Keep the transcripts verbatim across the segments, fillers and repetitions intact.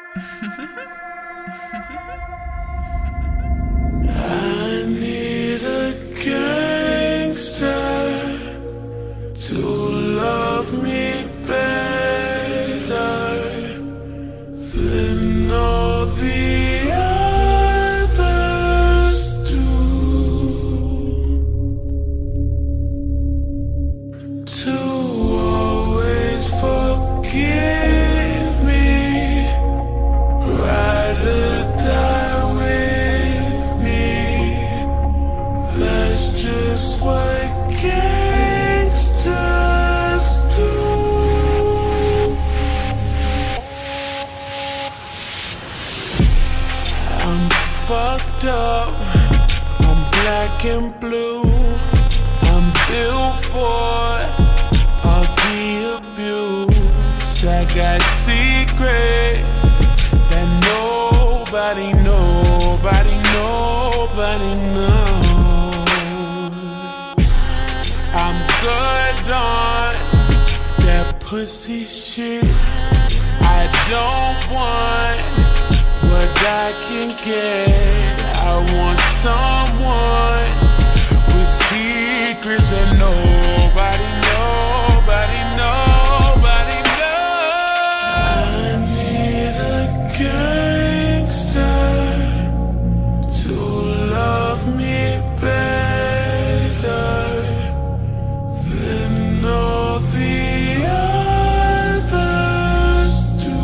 I need a gangster to love me better than all the others do. To always forgive me, ride or die with me. That's just what gangsters do. I'm fucked up, I'm black and blue. I'm built for all the abuse. I got secrets that nobody, nobody, nobody knows. I'm good on that pussy shit. I don't want what I can get. I want someone with secrets that nobody, nobody, nobody knows. I need a gangster to love me better than all the others do.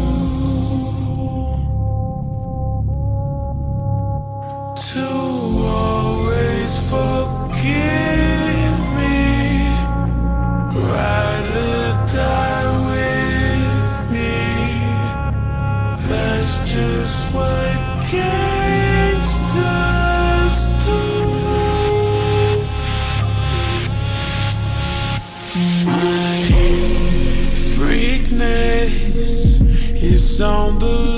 To always forgive me, ride or die with me. That's just what gangsters do. My freakness is on the